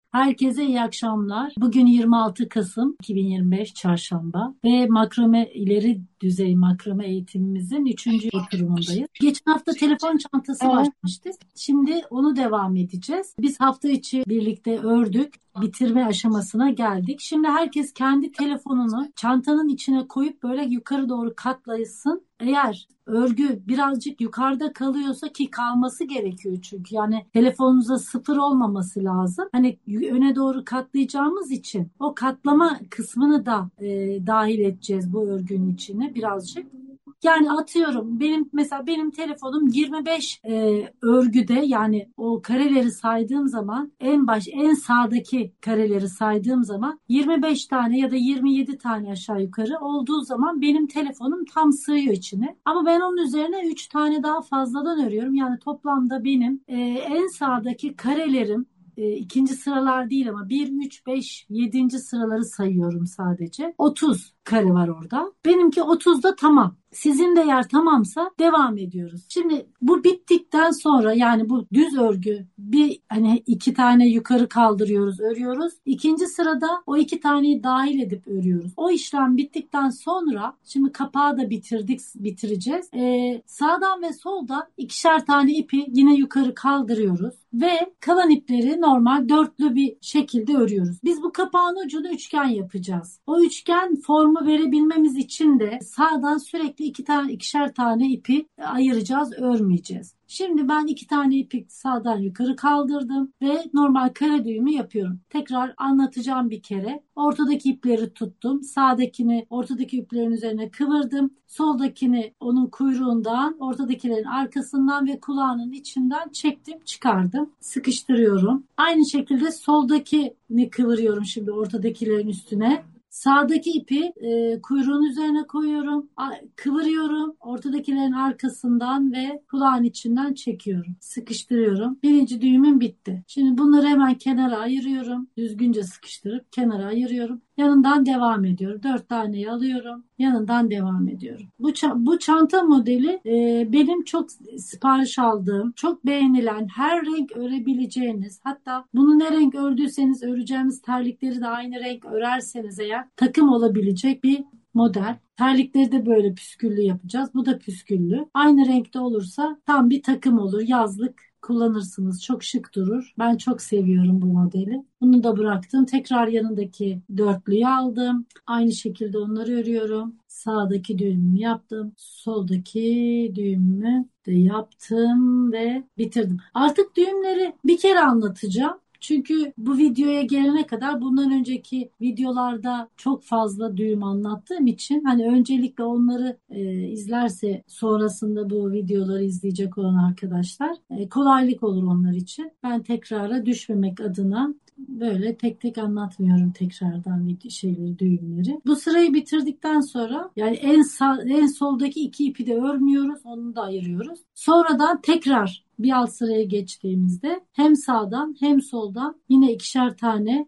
Herkese iyi akşamlar. Bugün 26 Kasım 2025 Çarşamba ve makrame ileri düzey makrame eğitimimizin 3. oturumundayız. Geçen hafta telefon çantası Evet. başlamıştık. Şimdi onu devam edeceğiz. Biz hafta içi birlikte ördük. Bitirme aşamasına geldik. Şimdi herkes kendi telefonunu çantanın içine koyup böyle yukarı doğru katlasın. Eğer örgü birazcık yukarıda kalıyorsa, ki kalması gerekiyor çünkü yani telefonunuza sıfır olmaması lazım. Hani öne doğru katlayacağımız için o katlama kısmını da dahil edeceğiz bu örgünün içine birazcık. Yani atıyorum benim telefonum 25 örgüde, yani o kareleri saydığım zaman en sağdaki kareleri saydığım zaman 25 tane ya da 27 tane aşağı yukarı olduğu zaman benim telefonum tam sığıyor içine. Ama ben onun üzerine 3 tane daha fazladan örüyorum. Yani toplamda benim en sağdaki karelerim ikinci sıralar değil ama 1, 3, 5, 7. sıraları sayıyorum sadece. 30 kare var orada. Benimki 30'da tamam. Sizin de eğer tamamsa devam ediyoruz. Şimdi bu bittikten sonra, yani bu düz örgü hani 2 tane yukarı kaldırıyoruz, örüyoruz. İkinci sırada o 2 taneyi dahil edip örüyoruz. O işlem bittikten sonra şimdi kapağı da bitireceğiz. Sağdan ve soldan 2'şer tane ipi yine yukarı kaldırıyoruz ve kalan ipleri normal dörtlü bir şekilde örüyoruz. Biz bu kapağın ucunu üçgen yapacağız. O üçgen formu verebilmemiz için de sağdan sürekli 2'şer tane ipi ayıracağız, örmeyeceğiz. Şimdi ben 2 tane ipi sağdan yukarı kaldırdım ve normal kare düğümü yapıyorum. Tekrar anlatacağım bir kere. Ortadaki ipleri tuttum. Sağdakini ortadaki iplerin üzerine kıvırdım. Soldakini onun kuyruğundan, ortadakilerin arkasından ve kulağının içinden çektim, çıkardım. Sıkıştırıyorum. Aynı şekilde soldakini kıvırıyorum şimdi ortadakilerin üstüne. Sağdaki ipi kuyruğun üzerine koyuyorum, kıvırıyorum, ortadakilerin arkasından ve kulağın içinden çekiyorum, sıkıştırıyorum. Birinci düğümüm bitti. Şimdi bunları hemen kenara ayırıyorum, düzgünce sıkıştırıp kenara ayırıyorum. Yanından devam ediyorum. 4 taneyi alıyorum. Yanından devam ediyorum. Bu çanta modeli benim çok sipariş aldığım, çok beğenilen, her renk örebileceğiniz, hatta bunu ne renk ördüyseniz öreceğiniz terlikleri de aynı renk örerseniz eğer takım olabilecek bir model. Terlikleri de böyle püsküllü yapacağız. Bu da püsküllü. Aynı renkte olursa tam bir takım olur. Yazlık kullanırsınız. Çok şık durur. Ben çok seviyorum bu modeli. Bunu da bıraktım. Tekrar yanındaki dörtlüyü aldım. Aynı şekilde onları örüyorum. Sağdaki düğümümü yaptım. Soldaki düğümümü de yaptım ve bitirdim. Artık düğümleri bir kere anlatacağım. Çünkü bu videoya gelene kadar bundan önceki videolarda çok fazla düğüm anlattığım için hani öncelikle onları izlerse sonrasında bu videoları izleyecek olan arkadaşlar kolaylık olur onlar için. Ben tekrara düşmemek adına böyle tek tek anlatmıyorum tekrardan düğümleri. Bu sırayı bitirdikten sonra yani en soldaki 2 ipi de örmüyoruz, onu da ayırıyoruz. Sonradan tekrar bir alt sıraya geçtiğimizde hem sağdan hem soldan yine 2'şer tane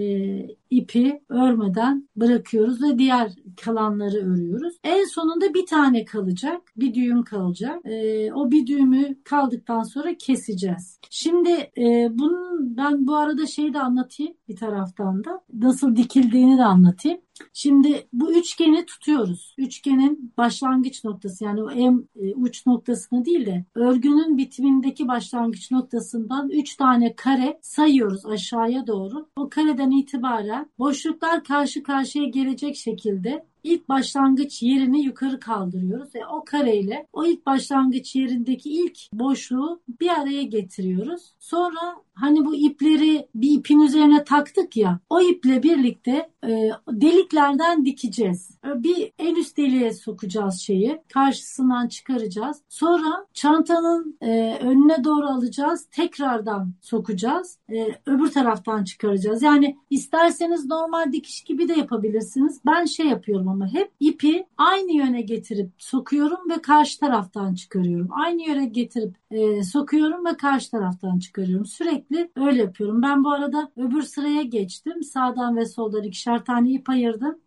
ipi örmeden bırakıyoruz ve diğer kalanları örüyoruz. En sonunda bir tane kalacak, bir düğüm kalacak. O bir düğümü kaldıktan sonra keseceğiz. Şimdi ben bu arada şeyi de anlatayım, bir taraftan da nasıl dikildiğini de anlatayım. Şimdi bu üçgeni tutuyoruz. Üçgenin başlangıç noktası, yani o en uç noktasını değil de örgünün bitimindeki başlangıç noktasından 3 tane kare sayıyoruz aşağıya doğru. O kareden itibaren boşluklar karşı karşıya gelecek şekilde ilk başlangıç yerini yukarı kaldırıyoruz ve o kareyle o ilk başlangıç yerindeki ilk boşluğu bir araya getiriyoruz. Sonra hani bu ipleri bir ipin üzerine taktık ya, o iple birlikte deliklerden dikeceğiz. Bir en üst deliğe sokacağız şeyi, karşısından çıkaracağız. Sonra çantanın önüne doğru alacağız, tekrardan sokacağız. Öbür taraftan çıkaracağız. Yani isterseniz normal dikiş gibi de yapabilirsiniz. Ben şey yapıyorum ama hep ipi aynı yöne getirip sokuyorum ve karşı taraftan çıkarıyorum. Aynı yöne getirip sokuyorum ve karşı taraftan çıkarıyorum. Sürekli öyle yapıyorum. Ben bu arada öbür sıraya geçtim. Sağdan ve soldan 2'şer tane ip ayırdım.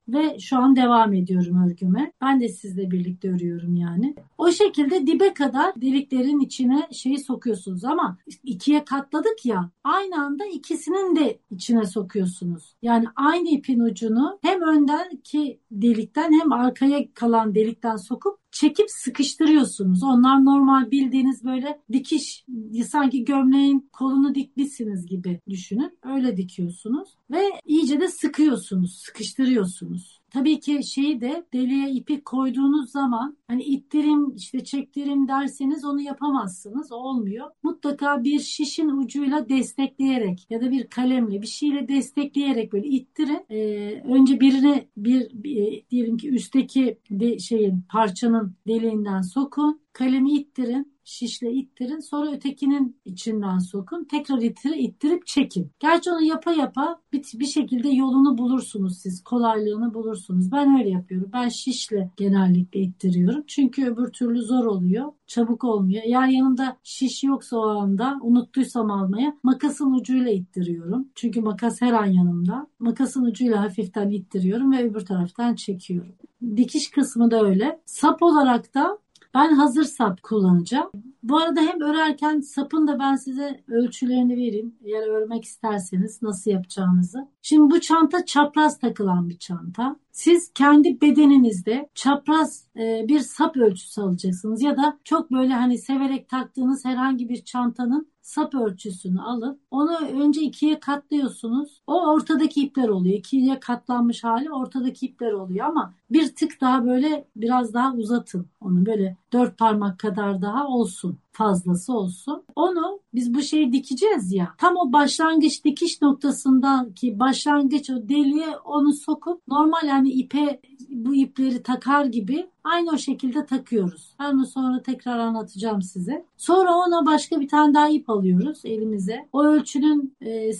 ve şu an devam ediyorum örgüme. Ben de sizle birlikte örüyorum yani. O şekilde dibe kadar deliklerin içine şeyi sokuyorsunuz ama ikiye katladık ya, aynı anda ikisinin de içine sokuyorsunuz. Yani aynı ipin ucunu hem öndeki delikten hem arkaya kalan delikten sokup çekip sıkıştırıyorsunuz. Onlar normal bildiğiniz böyle dikiş, sanki gömleğin kolunu dikmişsiniz gibi düşünün. Öyle dikiyorsunuz ve iyice de sıkıyorsunuz, sıkıştırıyorsunuz. Tabii ki şeyi de, deliğe ipi koyduğunuz zaman hani ittirim işte çektirim derseniz onu yapamazsınız. Olmuyor. Mutlaka bir şişin ucuyla destekleyerek ya da bir kalemle bir şeyle destekleyerek böyle ittirin. Önce birine diyelim ki üstteki şeyin, parçanın deliğinden sokun. Kalemi ittirin. Şişle ittirin. Sonra ötekinin içinden sokun. Tekrar ittirip çekin. Gerçi onu yapa yapa bir şekilde yolunu bulursunuz siz. Kolaylığını bulursunuz. Ben öyle yapıyorum. Ben şişle genellikle ittiriyorum. Çünkü öbür türlü zor oluyor. Çabuk olmuyor. Eğer yanımda şiş yoksa o anda, unuttuysam almaya, makasın ucuyla ittiriyorum. Çünkü makas her an yanımda. Makasın ucuyla hafiften ittiriyorum ve öbür taraftan çekiyorum. Dikiş kısmı da öyle. Sap olarak da ben hazır sap kullanacağım. Bu arada hem örerken sapın da ben size ölçülerini vereyim. Eğer örmek isterseniz nasıl yapacağınızı. Şimdi bu çanta çapraz takılan bir çanta. Siz kendi bedeninizde çapraz bir sap ölçüsü alacaksınız. Ya da çok böyle hani severek taktığınız herhangi bir çantanın sap ölçüsünü alıp onu önce ikiye katlıyorsunuz. O ortadaki ipler oluyor. İkiye katlanmış hali ortadaki ipler oluyor ama bir tık daha böyle biraz daha uzatın. Onu böyle 4 parmak kadar daha olsun. Fazlası olsun. Onu biz bu şeyi dikeceğiz ya. Tam o başlangıç dikiş noktasındaki başlangıç o deliğe onu sokup normal yani ipe bu ipleri takar gibi aynı o şekilde takıyoruz. Ben onu sonra tekrar anlatacağım size. Sonra ona başka bir tane daha ip alıyoruz elimize. O ölçünün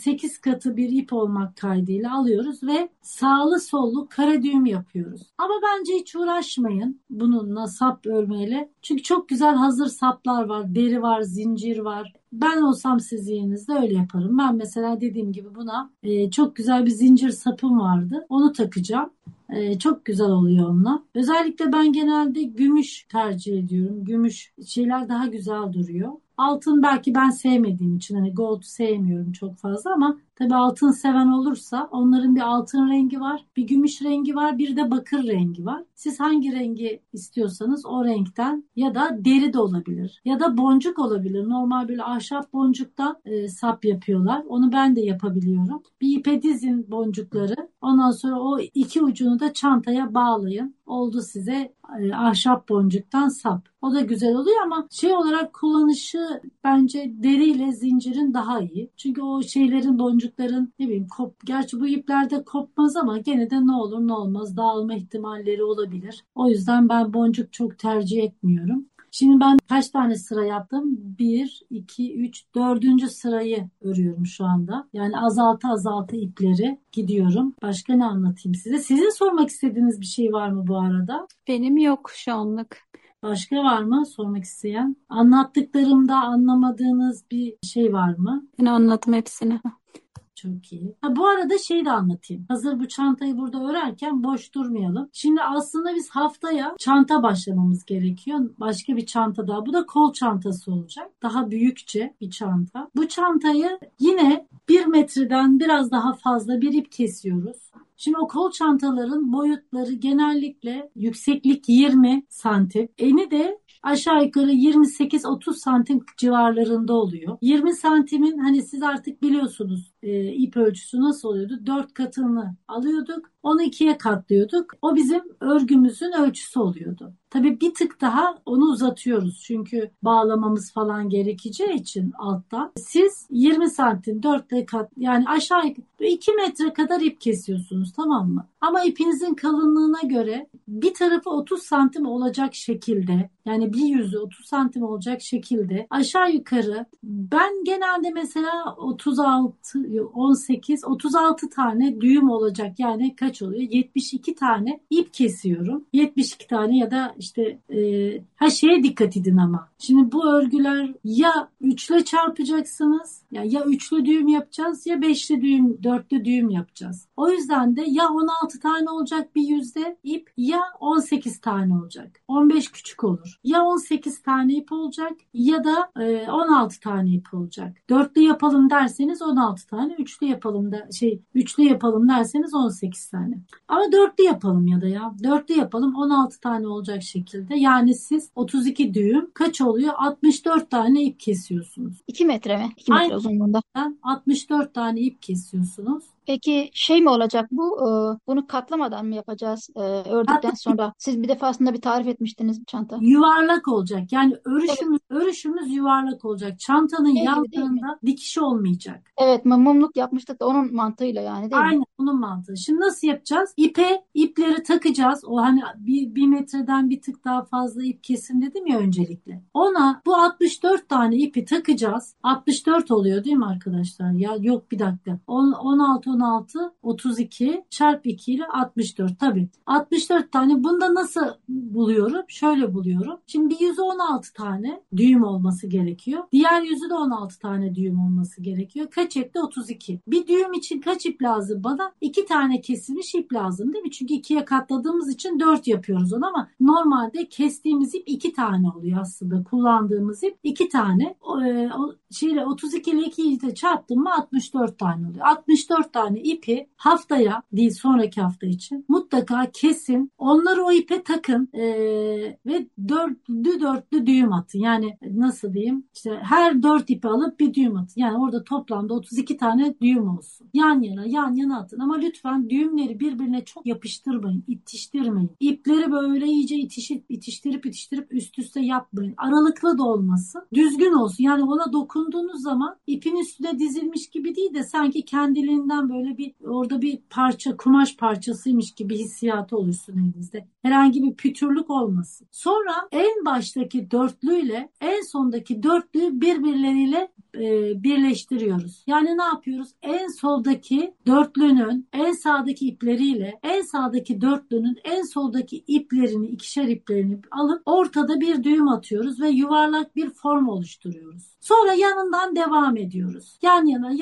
8 katı bir ip olmak kaydıyla alıyoruz ve sağlı sollu kare düğüm yapıyoruz. Ama bence hiç uğraşmayın bununla, sap örmeyle. Çünkü çok güzel hazır saplar var. Deri var, zincir var. Ben olsam siz yerinizde öyle yaparım. Ben mesela dediğim gibi buna çok güzel bir zincir sapım vardı. Onu takacağım. Çok güzel oluyor onunla. Özellikle ben genelde gümüş tercih ediyorum. Gümüş şeyler daha güzel duruyor. Altın belki ben sevmediğim için hani gold sevmiyorum çok fazla ama tabii altın seven olursa onların bir altın rengi var, bir gümüş rengi var, bir de bakır rengi var. Siz hangi rengi istiyorsanız o renkten ya da deri de olabilir ya da boncuk olabilir. Normal böyle ahşap boncuktan sap yapıyorlar. Onu ben de yapabiliyorum. Bir ipe dizin boncukları. Ondan sonra o iki ucunu da çantaya bağlayın. Oldu size ahşap boncuktan sap. O da güzel oluyor ama şey olarak kullanışı bence deriyle zincirin daha iyi. Çünkü o şeylerin, boncukların ne bileyim gerçi bu iplerde kopmaz ama gene de ne olur ne olmaz dağılma ihtimalleri olabilir. O yüzden ben boncuk çok tercih etmiyorum. Şimdi ben kaç tane sıra yaptım? 1, 2, 3, 4. sırayı örüyorum şu anda. Yani azaltı ipleri gidiyorum. Başka ne anlatayım size? Sizin sormak istediğiniz bir şey var mı bu arada? Benim yok şu anlık. Başka var mı sormak isteyen? Anlattıklarımda anlamadığınız bir şey var mı? Ben anladım hepsini. Çok iyi. Bu arada şey de anlatayım. Hazır bu çantayı burada örerken boş durmayalım. Şimdi aslında biz haftaya çanta başlamamız gerekiyor. Başka bir çanta daha. Bu da kol çantası olacak. Daha büyükçe bir çanta. Bu çantayı yine 1 metreden biraz daha fazla bir ip kesiyoruz. Şimdi o kol çantaların boyutları genellikle yükseklik 20 santim. Eni de aşağı yukarı 28-30 santim civarlarında oluyor. 20 santimin hani siz artık biliyorsunuz ip ölçüsü nasıl oluyordu? 4 katını alıyorduk. Onu ikiye katlıyorduk. O bizim örgümüzün ölçüsü oluyordu. Tabii bir tık daha onu uzatıyoruz. Çünkü bağlamamız falan gerekeceği için alttan. Siz 20 santim 4 kat yani aşağı yukarı 2 metre kadar ip kesiyorsunuz, tamam mı? Ama ipinizin kalınlığına göre bir tarafı 30 santim olacak şekilde, yani bir yüzü 30 santim olacak şekilde aşağı yukarı ben genelde mesela 36 18, 36 tane düğüm olacak. Yani kaç oluyor? 72 tane ip kesiyorum. 72 tane ya da işte her şeye dikkat edin ama. Şimdi bu örgüler ya üçle çarpacaksınız ya üçlü düğüm yapacağız ya beşli düğüm, dörtlü düğüm yapacağız. O yüzden de ya 16 tane olacak bir yüzde ip ya 18 tane olacak. 15 küçük olur. Ya 18 tane ip olacak ya da 16 tane ip olacak. Dörtlü yapalım derseniz 16 tane, üçlü yapalım derseniz 18 tane. Ama dörtlü yapalım ya da ya. Dörtlü yapalım 16 tane olacak şekilde. Yani siz 32 düğüm kaç oluyor? 64 tane ip kesiyorsunuz. 2 metre mi? 2 metre uzunluğunda. Aynen 64 tane ip kesiyorsunuz. Peki şey mi olacak bu? Bunu katlamadan mı yapacağız ördükten sonra? Siz bir defasında bir tarif etmiştiniz çanta. Yuvarlak olacak. Yani Evet. örüşümüz yuvarlak olacak. Çantanın Şey gibi değil mi? yanlarında dikiş olmayacak. Evet, mumluk yapmıştık da onun mantığıyla yani değil mi? Aynen bunun mantığı. Şimdi nasıl yapacağız? İpleri takacağız. O hani bir metreden bir tık daha fazla ip kesin dedim ya öncelikle. Ona bu 64 tane ipi takacağız. 64 oluyor değil mi arkadaşlar? Ya yok bir dakika. 16, 32 çarpı 2 ile 64 tabii. 64 tane. Bunda nasıl buluyorum? Şöyle buluyorum. Şimdi bir yüzü 16 tane düğüm olması gerekiyor. Diğer yüzü de 16 tane düğüm olması gerekiyor. Kaç etti? 32. Bir düğüm için kaç ip lazım bana? 2 tane kesilmiş ip lazım değil mi? Çünkü 2'ye katladığımız için 4 yapıyoruz onu ama normalde kestiğimiz ip 2 tane oluyor aslında. Kullandığımız ip 2 tane. 32 ile 2'yi de çarptım mı 64 tane oluyor. 64 tane ipi haftaya değil sonraki hafta için mutlaka kesin. Onları o ipe takın ve dörtlü düğüm atın. Yani nasıl diyeyim? İşte her 4 ipi alıp bir düğüm atın. Yani orada toplamda 32 tane düğüm olsun. Yan yana atın. Ama lütfen düğümleri birbirine çok yapıştırmayın. İtiştirmeyin. İpleri böyle iyice itiştirip üst üste yapmayın. Aralıklı da olmasın. Düzgün olsun. Yani ona dokunduğunuz zaman ipin üstüne dizilmiş gibi değil de sanki kendiliğinden böyle orada bir parça, kumaş parçasıymış gibi hissiyatı oluşsun elinizde. Herhangi bir pütürlük olmasın. Sonra en baştaki dörtlüyle en sondaki dörtlüyü birbirleriyle birleştiriyoruz. Yani ne yapıyoruz? En soldaki dörtlünün en sağdaki ipleriyle en sağdaki dörtlünün en soldaki ikişer iplerini alıp ortada bir düğüm atıyoruz ve yuvarlak bir form oluşturuyoruz. Sonra yanından devam ediyoruz. Yan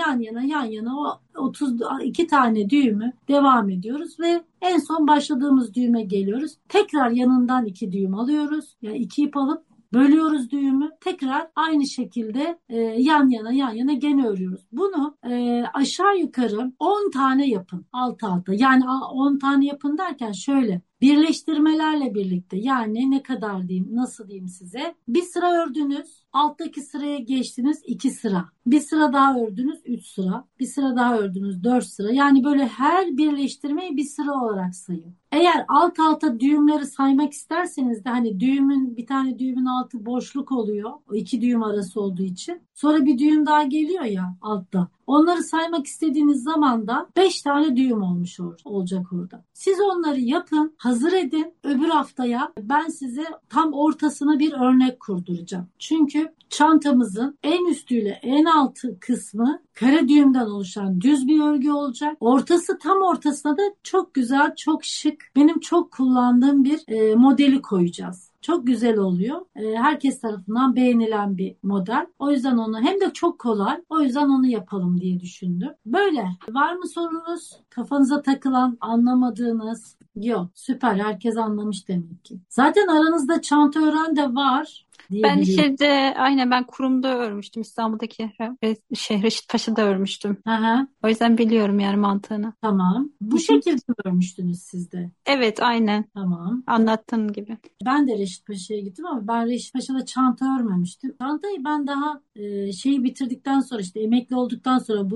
yana o 32 tane düğümü devam ediyoruz ve en son başladığımız düğüme geliyoruz. Tekrar yanından 2 düğüm alıyoruz. Yani 2 ip alıp bölüyoruz düğümü. Tekrar aynı şekilde yan yana gene örüyoruz. Bunu aşağı yukarı 10 tane yapın alt alta. Yani 10 tane yapın derken şöyle birleştirmelerle birlikte yani ne kadar diyeyim nasıl diyeyim size bir sıra ördünüz alttaki sıraya geçtiniz 2 sıra bir sıra daha ördünüz 3 sıra bir sıra daha ördünüz 4 sıra yani böyle her birleştirmeyi bir sıra olarak sayın. Eğer alt alta düğümleri saymak isterseniz de hani bir tane düğümün altı boşluk oluyor o 2 düğüm arası olduğu için sonra bir düğüm daha geliyor ya altta. Onları saymak istediğiniz zaman da 5 tane düğüm olacak orada. Siz onları yapın, hazır edin. Öbür haftaya ben size tam ortasına bir örnek kurduracağım. Çünkü çantamızın en üstüyle en altı kısmı kare düğümden oluşan düz bir örgü olacak. Tam ortasına da çok güzel, çok şık, benim çok kullandığım bir modeli koyacağız. Çok güzel oluyor. Herkes tarafından beğenilen bir model. O yüzden onu hem de çok kolay. O yüzden onu yapalım diye düşündüm. Böyle. Var mı sorunuz? Kafanıza takılan, anlamadığınız? Yok. Süper. Herkes anlamış demek ki. Zaten aranızda çanta öğren de var diye Ben biliyorum. aynen ben kurumda örmüştüm. İstanbul'daki Reşit Paşa'da örmüştüm. Hı hı. O yüzden biliyorum yani mantığını. Tamam. Bu Hı hı. şekilde örmüştünüz siz de. Evet, aynen. Tamam. Anlattığın gibi. Ben de Reşit Paşa'ya gittim ama ben Reşit Paşa'da çanta örmemiştim. Çantayı ben daha şeyi bitirdikten sonra işte emekli olduktan sonra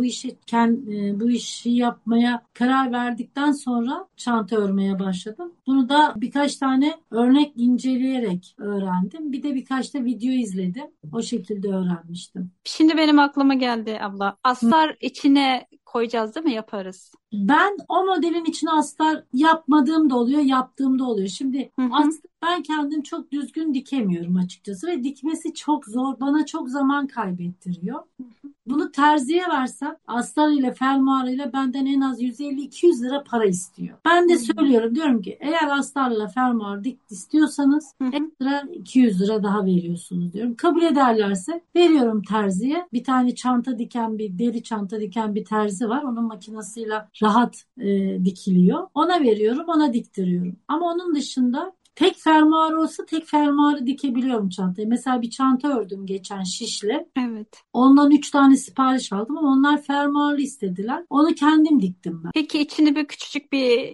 bu işi yapmaya karar verdikten sonra çanta örmeye başladım. Bunu da birkaç tane örnek inceleyerek öğrendim. Bir de birkaç da video izledim. O şekilde öğrenmiştim. Şimdi benim aklıma geldi abla. Hı. Astar içine koyacağız değil mi? Yaparız. Ben o modelin içine astar yapmadığım da oluyor, yaptığım da oluyor. Şimdi Hı hı. aslında ben kendim çok düzgün dikemiyorum açıkçası ve dikmesi çok zor, bana çok zaman kaybettiriyor. Bunu terziye versem astar ile fermuar ile benden en az 150-200 lira para istiyor. Ben de söylüyorum, diyorum ki eğer astarla fermuar dik istiyorsanız Hı hı. ekstra 200 lira daha veriyorsunuz diyorum. Kabul ederlerse veriyorum terziye. Bir tane çanta diken, bir deri çanta diken bir terzi var. Onun makinesiyle rahat dikiliyor. Ona veriyorum, ona diktiriyorum. Ama onun dışında tek fermuar olsa tek fermuarı dikebiliyorum çantayı. Mesela bir çanta ördüm geçen şişle. Evet. Ondan 3 tane sipariş aldım ama onlar fermuarlı istediler. Onu kendim diktim ben. Peki içini bir küçücük bir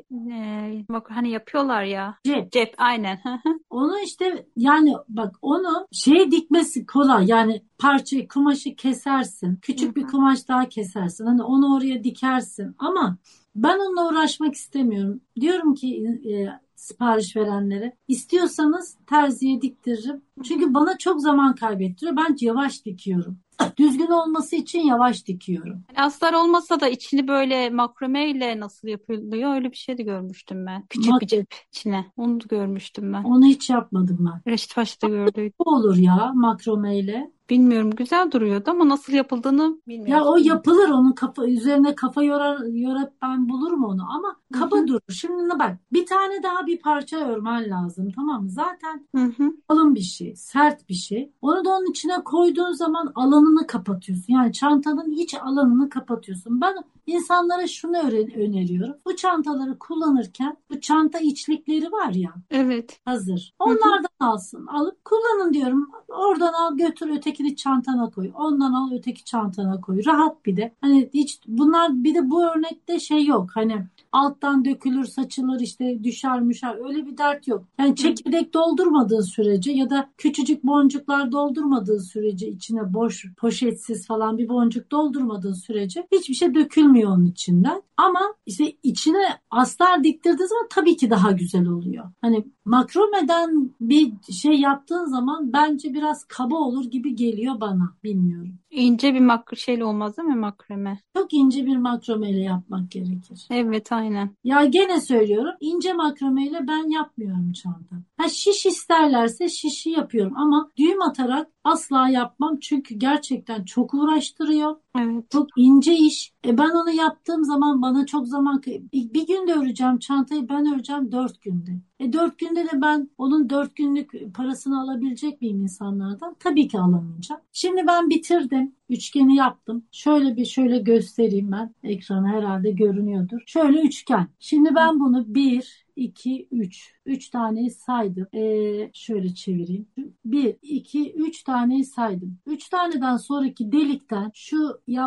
bak hani yapıyorlar ya. Cep. Cep aynen. Hı hı. Onu işte yani bak onu dikmesi kolay. Yani parçayı, kumaşı kesersin. Küçük bir Hı hı. kumaş daha kesersin. Hani onu oraya dikersin. Ama ben onunla uğraşmak istemiyorum. Diyorum ki sipariş verenlere, istiyorsanız terziye diktiririm. Çünkü bana çok zaman kaybettiriyor. Ben yavaş dikiyorum. Düzgün olması için yavaş dikiyorum. Yani astar olmasa da içini böyle makrame ile nasıl yapılıyor öyle bir şey de görmüştüm ben. Küçük bir cep içine. Onu da görmüştüm ben. Onu hiç yapmadım ben. Reşit Paşa'da gördüydüm. Bu olur ya makromeyle. Bilmiyorum güzel duruyordu ama nasıl yapıldığını Ya bilmiyoruz. o yapılır, onu üzerine kafa yorar ben bulurum onu ama Hı kaba hı. durur. Şimdi ne bak, bir tane daha bir parça örmen lazım, tamam mı? Zaten Hı hı. kalın bir şey, sert bir şey. Onu da onun içine koyduğun zaman alanını kapatıyorsun. Yani çantanın iç alanını kapatıyorsun. Ben insanlara şunu öneriyorum. Bu çantaları kullanırken bu çanta içlikleri var ya, Evet. hazır. Hı hı. Onlardan alsın. Alıp kullanın diyorum. Oradan al götür, ötekini çantana koy. Ondan al, öteki çantana koy. Rahat bir de. Hani hiç bunlar, bir de bu örnekte şey yok. Hani alttan dökülür, saçılır, işte düşer müşer, öyle bir dert yok. Yani Hı. çekirdek doldurmadığı sürece ya da küçücük boncuklar doldurmadığı sürece, içine boş poşetsiz falan bir boncuk doldurmadığı sürece hiçbir şey dökülmüyor onun içinden. Ama işte içine astar diktirdiği zaman tabii ki daha güzel oluyor. Hani makromeden bir şey yaptığın zaman bence biraz kaba olur gibi geliyor bana. Bilmiyorum. İnce bir şeyle olmaz değil mi makrame? Çok ince bir makromeyle yapmak gerekir. Evet aynen. Ya gene söylüyorum, ince makromeyle ben yapmıyorum çanta. Ha, şiş isterlerse şişi yapıyorum ama düğüm atarak asla yapmam çünkü gerçekten çok uğraştırıyor. Evet. Çok ince iş. Ben onu yaptığım zaman bana çok zaman bir günde öreceğim çantayı, ben öreceğim 4 günde. 4 günde de ben onun 4 günlük parasını alabilecek miyim insanlardan? Tabii ki alamayacağım. Şimdi ben bitirdim. Üçgeni yaptım. Şöyle göstereyim ben. Ekrana herhalde görünüyordur. Şöyle üçgen. Şimdi ben bunu 1, 2, 3. 3 taneyi saydım. Şöyle çevireyim. 1, 2, 3 taneyi saydım. 3 taneden sonraki delikten şu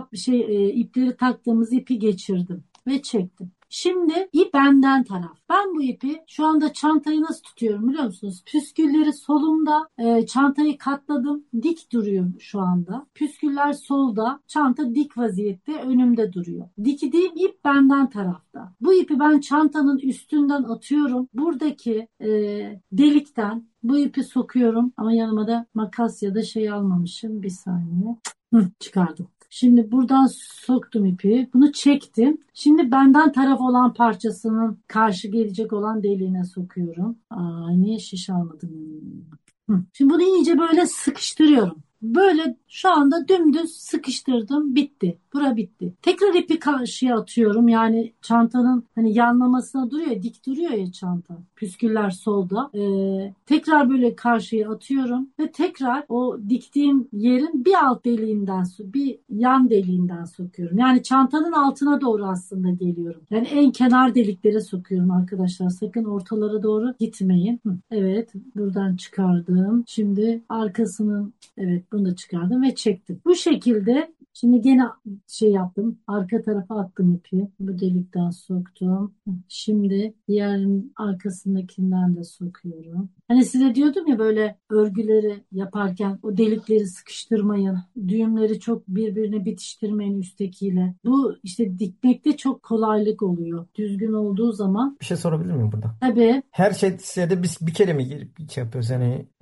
ipleri taktığımız ipi geçirdim ve çektim. Şimdi ip benden taraf. Ben bu ipi şu anda çantayı nasıl tutuyorum biliyor musunuz? Püskülleri solumda, çantayı katladım. Dik duruyor şu anda. Püsküller solda, çanta dik vaziyette önümde duruyor. Diktiğim ip benden tarafta. Bu ipi ben çantanın üstünden atıyorum. Buradaki delikten bu ipi sokuyorum. Ama yanıma da makas ya da şey almamışım. Bir saniye. Çıkardım. Şimdi buradan soktum ipi. Bunu çektim. Şimdi benden taraf olan parçasının karşı gelecek olan deliğine sokuyorum. Niye şiş almadım? Şimdi bunu iyice böyle sıkıştırıyorum. Böyle şu anda dümdüz sıkıştırdım. Bitti. Bura bitti. Tekrar ipi karşıya atıyorum. Yani çantanın hani yanlamasına duruyor. Dik duruyor ya çanta. Püsküller solda. Tekrar böyle karşıya atıyorum. Ve tekrar o diktiğim yerin bir alt deliğinden, bir yan deliğinden sokuyorum. Yani çantanın altına doğru aslında geliyorum. Yani en kenar deliklere sokuyorum arkadaşlar. Sakın ortalara doğru gitmeyin. Evet. Buradan çıkardım. Şimdi arkasının, evet, bunu da çıkardım ve çektim. Bu şekilde şimdi gene şey yaptım. Arka tarafa attım ipi. Bu delikten soktum. Şimdi diğerinin arkasındakinden de sokuyorum. Hani size diyordum ya, böyle örgüleri yaparken o delikleri sıkıştırmayın. Düğümleri çok birbirine bitiştirmeyin üsttekiyle. Bu işte dikmekte çok kolaylık oluyor. Düzgün olduğu zaman. Bir şey sorabilir miyim burada? Tabii. Her şeyde biz bir kere mi girip şey yapıyoruz? Yani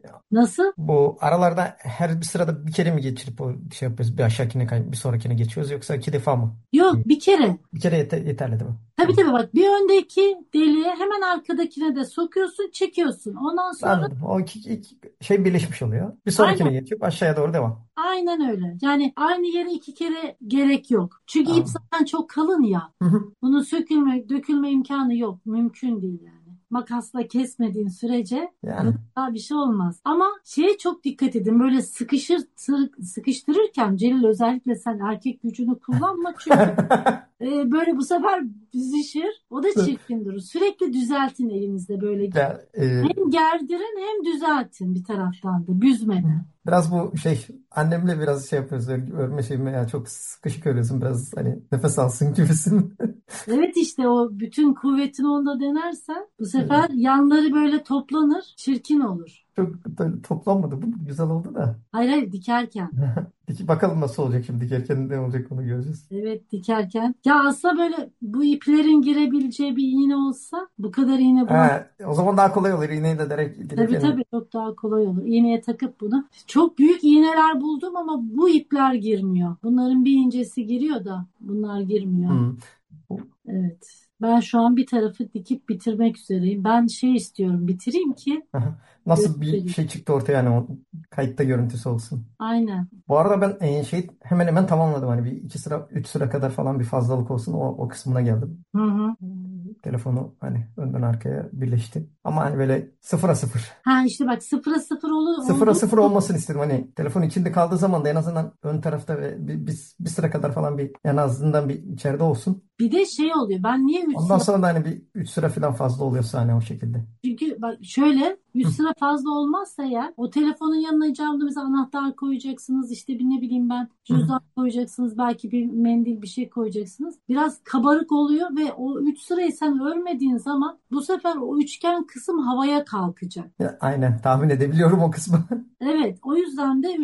Nasıl? Bu aralarda her bir sırada bir kere mi geçirip o şey yapıyoruz? Bir aşağıkine bir sonrakine geçiyoruz yoksa iki defa mı? Yok, bir kere. Bir kere yeterli değil mi? Tabii Tamam. tabii, bak, bir öndeki deliğe hemen arkadakine de sokuyorsun, çekiyorsun. Ondan sonra Anladım. O iki şey birleşmiş oluyor. Bir sonrakine aynen geçip aşağıya doğru devam. aynen öyle. Yani aynı yere iki kere gerek yok. Çünkü ip Tamam. zaten çok kalın ya. Hı hı. Bunun dökülme imkanı yok. Mümkün değil yani. Makasla kesmediğin sürece Yani. daha bir şey olmaz. Ama şeye çok dikkat edin. Böyle sıkıştırırken Celil, özellikle sen erkek gücünü kullanma, çünkü böyle bu sefer büzüşür. O da çirkin durur. Sürekli düzeltin elinizde böyle. Ya, Hem gerdirin hem düzeltin bir taraftan da, büzmeden. biraz bu şey annemle biraz şey yapıyoruz, örme şeyime ya çok sıkışık örüyorsun, biraz hani nefes alsın gibisin. Evet, işte o bütün kuvvetini onda denersen bu sefer yanları böyle toplanır, çirkin olur. Çok böyle toplanmadı, bu güzel oldu da. Hayır hayır, dikerken. Bakalım nasıl olacak şimdi, dikerken ne olacak onu göreceğiz. Evet, dikerken. Ya aslında böyle bu iplerin girebileceği bir iğne olsa bu kadar iğne bulamaz. O zaman daha kolay olur, iğneyi de direkt Tabii tabii, çok daha kolay olur. İğneye takıp bunu. Çok büyük iğneler buldum ama bu ipler girmiyor. Bunların bir incesi giriyor da bunlar girmiyor. Hmm. Evet. Ben şu an bir tarafı dikip bitirmek üzereyim. Ben şey istiyorum, bitireyim ki Nasıl bir göstereyim. şey çıktı ortaya, yani o kayıtta görüntüsü olsun. Aynen. Bu arada ben şey hemen hemen tamamladım, hani bir iki sıra üç sıra kadar falan bir fazlalık olsun, o kısmına geldim. Hı hı. Telefonu hani önden arkaya birleşti. Ama hani böyle sıfıra sıfır. Ha işte bak, sıfıra sıfır Sıfıra oldu. sıfır olmasını istedim. Hani telefon içinde kaldığı zaman da en azından ön tarafta ve bir sıra kadar falan bir, en azından bir içeride olsun. Bir de şey oluyor. Ben niye 3 Ondan sıra? sonra da hani bir 3 sıra falan fazla oluyorsa hani o şekilde. Çünkü bak şöyle, 3 Hı. sıra fazla olmazsa eğer, o telefonun yanına camda mesela anahtar koyacaksınız, işte bir ne bileyim ben Hı hı. cüzdan koyacaksınız, belki bir mendil bir şey koyacaksınız. Biraz kabarık oluyor ve o 3 sırayı sen örmediğin zaman bu sefer o üçgen kısım havaya kalkacak. Aynen, tahmin edebiliyorum o kısmı. Evet, o yüzden de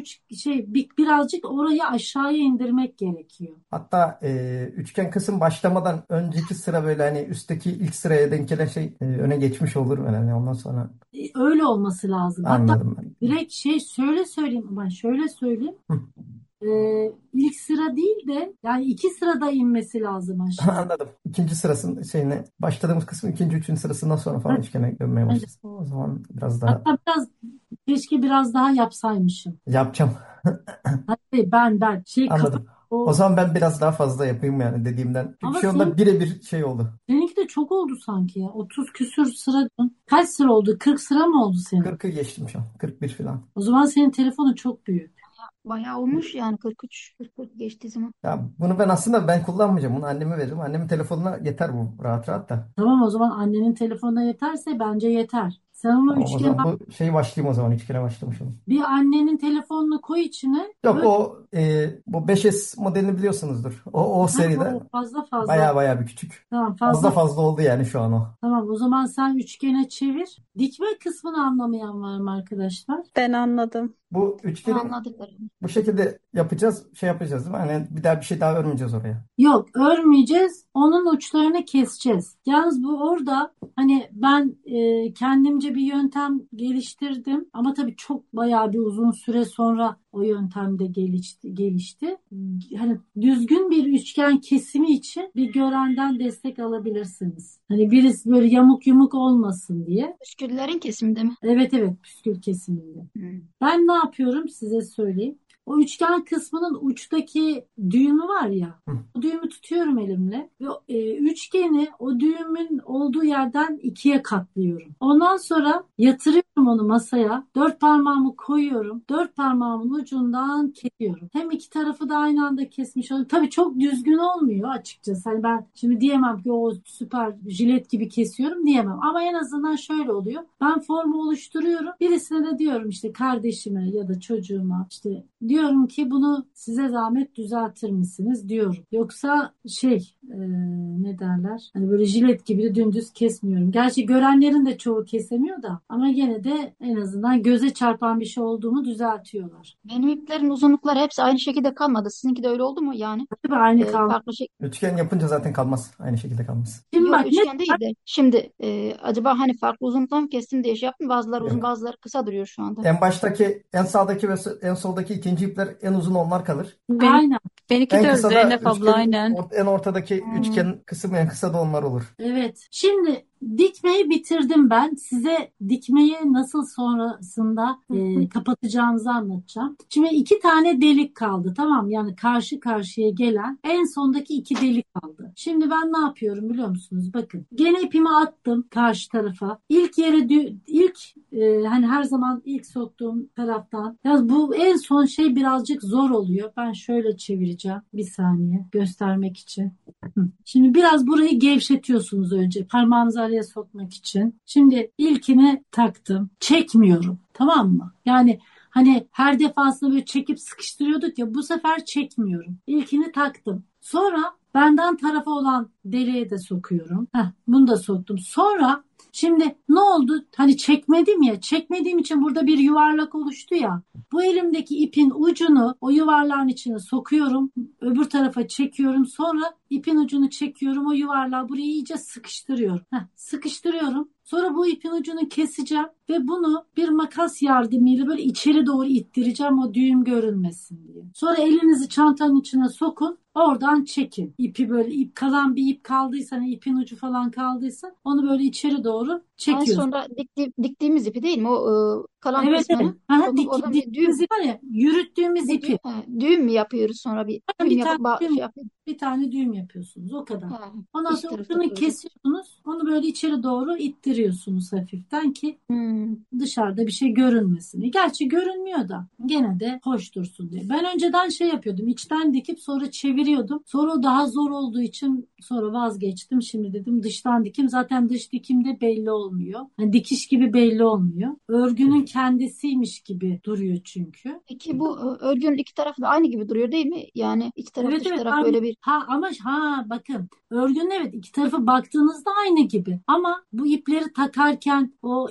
birazcık orayı aşağıya indirmek gerekiyor. Hatta üçgen kısım başlamadan önceki sıra böyle hani üstteki ilk sıraya denk gelen şey öne geçmiş olur yani, ondan sonra Öyle olması lazım. Hatta anladım ben. direkt söyleyeyim, ben şöyle söyleyeyim. Hı. İlk sıra değil de yani 2 sırada inmesi lazım aşağı. Anladım. İkinci sırasının şeyine başladığımız kısmı ikinci, üçüncü sırasından sonra falan Evet, üçgene dönmeye evet. başlasın. O zaman biraz daha Hatta keşke biraz daha yapsaymışım. yapacağım. Hadi ben kafa Anladım. O o, zaman ben biraz daha fazla yapayım yani dediğimden. Çünkü ama şu anda birebir şey oldu. seninki de çok oldu sanki ya. 30 küsür sıra. Kaç sıra oldu? 40 sıra mı oldu senin? 40'ı geçtim şu an. 41 falan. O zaman senin telefonun çok büyük. Bayağı olmuş yani 43, 44 geçtiği zaman. Ya bunu ben kullanmayacağım. Bunu anneme veririm. Annemin telefonuna yeter bu, rahat rahat da. Tamam, o zaman annenin telefonuna yeterse bence yeter. Sen onu Tamam, o üçgen, zaman bu şeyi başlayayım, o zaman üçgene başlamış olayım. bir annenin telefonunu koy içine. Yok, Böyle bu 5S modelini biliyorsunuzdur. O seride fazla fazla. baya baya bir küçük. Tamam, Fazla fazla. fazla oldu yani şu an o. Tamam, o zaman sen üçgene çevir. Dikme kısmını anlamayan var mı arkadaşlar? Ben anladım. Bu üçgeni Anladıklarım. bu şekilde yapacağız. Şey yapacağız değil mi? Hani bir daha bir şey daha örmeyeceğiz oraya. Yok, örmeyeceğiz. Onun uçlarını keseceğiz. Yalnız bu orada hani ben kendimce bir yöntem geliştirdim. Ama tabii çok bayağı bir uzun süre sonra o yöntem de gelişti. Hani düzgün bir üçgen kesimi için bir görenden destek alabilirsiniz. Hani birisi böyle yamuk yumuk olmasın diye. Püsküllerin kesiminde mi? Evet evet, püskül kesiminde. Ben ne yapıyorum size söyleyeyim. O üçgen kısmının uçtaki düğümü var ya. Hı. O düğümü tutuyorum elimle. Ve üçgeni o düğümün olduğu yerden ikiye katlıyorum. Ondan sonra yatırıyorum onu masaya. 4 parmağımı koyuyorum. 4 parmağımın ucundan kesiyorum. Hem iki tarafı da aynı anda kesmiş oluyorum. Tabii çok düzgün olmuyor açıkçası. Hani ben şimdi diyemem ki o süper jilet gibi kesiyorum diyemem. Ama en azından şöyle oluyor. Ben formu oluşturuyorum. Birisine de diyorum, işte kardeşime ya da çocuğuma, işte diyorum ki bunu size zahmet düzeltir misiniz diyorum. Yoksa ne derler? Hani böyle jilet gibi de dümdüz kesmiyorum. Gerçi görenlerin de çoğu kesemiyor da, ama gene de en azından göze çarpan bir şey olduğumu düzeltiyorlar. Benim iplerin uzunlukları hepsi aynı şekilde kalmadı. Sizinki de öyle oldu mu yani? Tabii aynı kaldı. Farklı şey. Üçgen yapınca zaten kalmaz. Aynı şekilde kalmaz. Şimdi Yok, bak üçgen değil de şimdi acaba hani farklı uzunluktan mı kestim diye şey yaptım. Bazıları uzun, Yok. bazıları kısa duruyor şu anda. En baştaki, en sağdaki ve en soldaki ikinci ipler en uzun onlar kalır. Benim, aynen. benimki En de kısa da Zeynep abla üçgenin aynen. en ortadaki Hmm. üçgen kısım en kısa da onlar olur. Evet. Şimdi dikmeyi bitirdim ben. Size dikmeyi nasıl sonrasında kapatacağımızı anlatacağım. Şimdi 2 tane delik kaldı, tamam mı? Yani karşı karşıya gelen en sondaki 2 delik kaldı. Şimdi ben ne yapıyorum biliyor musunuz? Bakın. Gene ipimi attım karşı tarafa. İlk yere hani her zaman ilk soktuğum taraftan. Ya bu en son şey birazcık zor oluyor. Ben şöyle çevireceğim. Bir saniye göstermek için. Şimdi biraz burayı gevşetiyorsunuz önce parmağınızı araya sokmak için. Şimdi ilkini taktım. Çekmiyorum. Tamam mı? Yani hani her defasında böyle çekip sıkıştırıyorduk ya, bu sefer çekmiyorum. İlkini taktım. Sonra benden tarafa olan deliğe de sokuyorum. Bunu da soktum. Sonra şimdi ne oldu? Hani çekmedim ya. Çekmediğim için burada bir yuvarlak oluştu ya. Bu elimdeki ipin ucunu o yuvarlağın içine sokuyorum. Öbür tarafa çekiyorum. Sonra ipin ucunu çekiyorum. O yuvarlağı buraya iyice sıkıştırıyorum. Sıkıştırıyorum. Sonra bu ipin ucunu keseceğim ve bunu bir makas yardımıyla böyle içeri doğru ittireceğim, o düğüm görünmesin diye. Sonra elinizi çantanın içine sokun. Oradan çekin. İpi böyle kalan bir ip kaldıysa, hani ipin ucu falan kaldıysa onu böyle içeri doğru En çekiyorsun. sonunda diktiğimiz ipi değil mi? O kalan Evet, evet. kısmını sokup oradan bir Diktiğimiz düğüm, ip var ya, yürüttüğümüz ipi. düğüm mü yapıyoruz, sonra bir düğüm Bir tane yapıp düğüm, şey yapıyoruz. bir tane düğüm yapıyorsunuz. O kadar. Ha, Ondan iç sonra tarafta ucunu kalacak. kesiyorsunuz. Onu böyle içeri doğru ittiriyorsunuz hafiften ki Hmm. dışarıda bir şey görünmesin. Gerçi görünmüyor da gene de hoş dursun diye. Ben önceden şey yapıyordum. İçten dikip sonra çeviriyordum. Sonra o daha zor olduğu için sonra vazgeçtim. Şimdi dedim dıştan dikim. Zaten dış dikimde belli olmuyor. Hani dikiş gibi belli olmuyor. Örgünün kendisiymiş gibi duruyor çünkü. Peki bu örgünün iki tarafı da aynı gibi duruyor değil mi? Yani iç taraf Evet, dış evet, taraf aynı. böyle bir Ama bakın, örgünün evet iki tarafı baktığınızda aynı gibi. Ama bu ipleri takarken o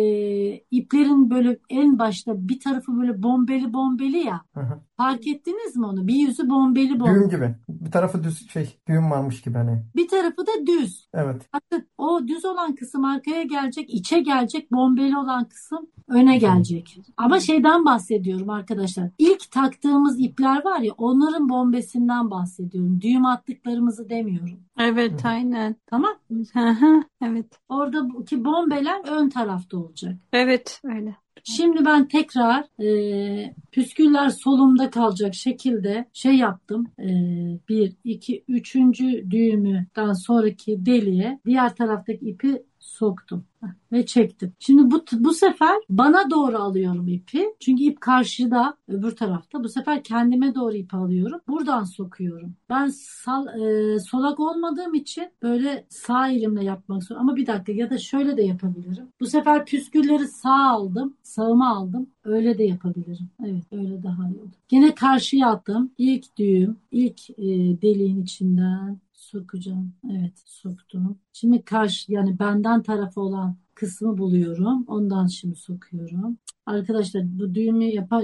iplerin böyle en başta bir tarafı böyle bombeli bombeli ya. Hı hı. Fark ettiniz mi onu? Bir yüzü bombeli bombeli. Düğüm gibi. Bir tarafı düz düğüm varmış gibi hani. Bir tarafı da düz. Evet. Bakın o düz olan kısım arkaya gelecek, içe gelecek, bombeli olan kısım öne gelecek. Ama şeyden bahsediyorum arkadaşlar. İlk taktığımız ipler var ya, onların bombesinden bahsediyorum. Düğüm attıklarımızı demiyorum. Evet aynen. Tamam? Hı hı, evet. Oradaki bombeler ön tarafta olacak. Evet öyle. Şimdi ben tekrar püsküller solumda kalacak şekilde şey yaptım. Bir, iki, üçüncü düğümden sonraki deliğe diğer taraftaki ipi soktum ve çektim. Şimdi bu sefer bana doğru alıyorum ipi. Çünkü ip karşıda, öbür tarafta. Bu sefer kendime doğru ip alıyorum. Buradan sokuyorum. Ben solak olmadığım için böyle sağ elimle yapmak zorundayım. Ama bir dakika, ya da şöyle de yapabilirim. Bu sefer püskülleri sağıma aldım. Öyle de yapabilirim. Evet, öyle daha iyi oldu. Yine karşıya attım. İlk düğüm, ilk deliğin içinden sokacağım. Evet, soktum. Şimdi yani benden tarafı olan kısmı buluyorum. Ondan şimdi sokuyorum. Arkadaşlar bu düğümü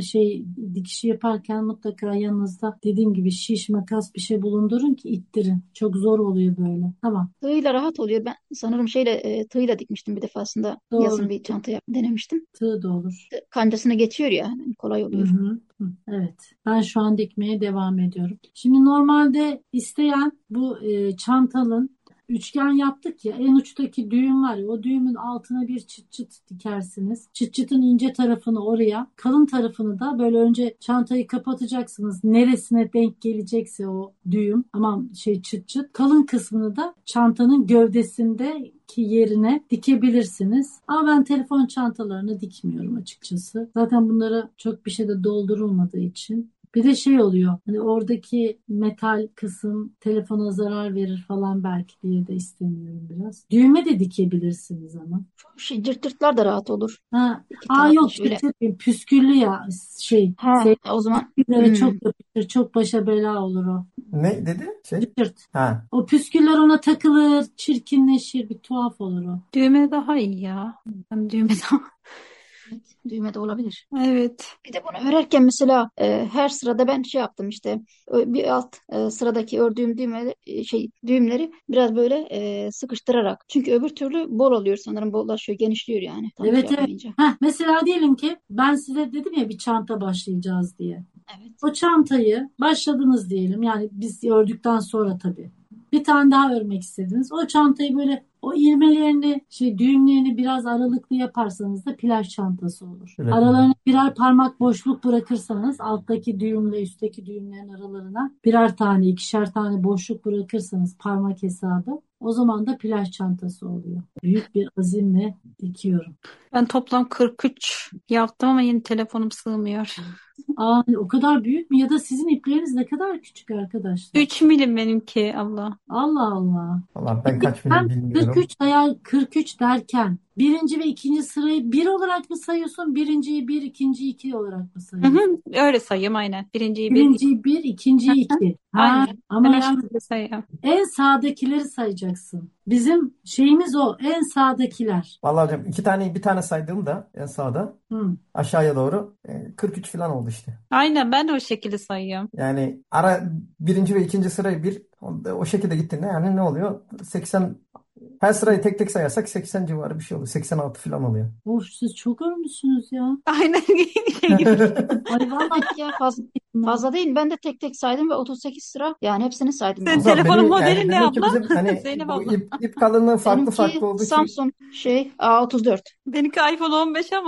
dikişi yaparken mutlaka yanınızda dediğim gibi şiş, makas bir şey bulundurun ki ittirin. Çok zor oluyor böyle. Tamam. tığıyla rahat oluyor. Ben sanırım tığıyla dikmiştim bir defasında. Doğru. Yazın bir çanta denemiştim. Tığ da olur. Kancasını geçiyor ya, yani kolay Hı oluyor. hı. Evet. Ben şu an dikmeye devam ediyorum. Şimdi normalde isteyen bu çantanın üçgen yaptık ya, en uçtaki düğüm var ya, o düğümün altına bir çıt çıt dikersiniz. Çıt çıtın ince tarafını oraya, kalın tarafını da böyle önce çantayı kapatacaksınız. Neresine denk gelecekse o düğüm, aman çıt çıt. Kalın kısmını da çantanın gövdesindeki yerine dikebilirsiniz. Ama ben telefon çantalarını dikmiyorum açıkçası. Zaten bunlara çok bir şey de doldurulmadığı için. Bir de şey oluyor, hani oradaki metal kısım telefona zarar verir falan belki diye de istemiyorum biraz. Düğme de dikebilirsiniz ama. Cırt cırtlar da rahat olur. İki taraflı Yok, şöyle. püsküllü ya O zaman püsküllere çok yapışır, çok başa bela olur o. Ne dedi? Cırt. Ha. O püsküller ona takılır, çirkinleşir, bir tuhaf olur o. Düğme daha iyi ya. Ben düğme daha. Evet, düğme de olabilir. Evet. Bir de bunu örerken mesela her sırada ben şey yaptım işte bir alt sıradaki ördüğüm düğümleri biraz böyle sıkıştırarak. Çünkü öbür türlü bol oluyor sanırım, bollaşıyor, genişliyor yani tam şey Evet, evet. yapmayınca. Mesela diyelim ki ben size dedim ya bir çanta başlayacağız diye. Evet. O çantayı başladınız diyelim. Yani biz ördükten sonra tabii. Bir tane daha örmek istediniz. O çantayı böyle o ilmelerini, düğümlerini biraz aralıklı yaparsanız da plaj çantası olur. Evet. Aralarına birer parmak boşluk bırakırsanız alttaki düğümle üstteki düğümlerin aralarına birer tane, ikişer tane boşluk bırakırsanız parmak hesabı, o zaman da plaj çantası oluyor. Büyük bir azimle dikiyorum. Ben toplam 43 yaptım ama yine telefonum sığmıyor. Aa, o kadar büyük mü? Ya da sizin ipleriniz ne kadar küçük arkadaşlar? 3 milim benimki abla. Allah Allah. Valla ben kaç Sen milim bilmiyorum. 43 derken birinci ve ikinci sırayı bir olarak mı sayıyorsun? Birinciyi bir, ikinciyi iki olarak mı Hı sayıyorsun? hı, öyle sayıyorum aynen. Birinciyi bir, Birinciyi bir, ikinciyi iki. Ha, aynen. Ben ama o yani şekilde sayıyorum. en sağdakileri sayacaksın. Bizim şeyimiz o. En sağdakiler. Vallahi hocam bir tane saydığımda en sağda Hı. aşağıya doğru 43 falan oldu işte. Aynen ben de o şekilde sayıyorum. Yani birinci ve ikinci sırayı o şekilde gittiğinde yani ne oluyor? 80, her sırayı tek tek sayarsak 80 civarı bir şey oluyor. 86 falan oluyor. Of, siz çok örmüşsünüz ya. Aynen şey gibi. Ay vallahi Tek ya fazla değil. Ben de tek tek saydım ve 38 sıra yani hepsini saydım Senin O yani. zaman telefonun modeli yani ne demek ki abla? bizim hani Zeynep bu abla. ip kalınlığı farklı Benimki farklı olduğu için Samsung A34. Benimki iPhone 15 ama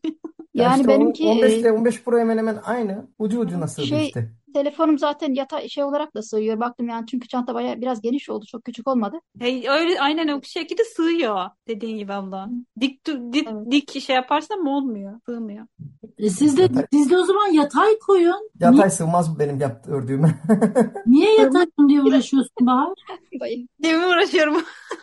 ya Yani işte o benimki 15 ile 15 Pro hemen hemen aynı. Ucu ucuna sığdı şey işte. telefonum zaten şey olarak da sığıyor. Baktım yani çünkü çanta biraz geniş oldu. Çok küçük olmadı. hey, öyle aynen o şekilde sığıyor dediğin gibi abla. Evet. Dik şey yaparsam olmuyor. Sığmıyor. siz de Yatay, siz de o zaman yatay koyun. Niye, yatay sığmaz benim ördüğüme. niye yatay Sığmaz diye biraz uğraşıyorsun Bahar? dayı. Değil mi uğraşıyorum?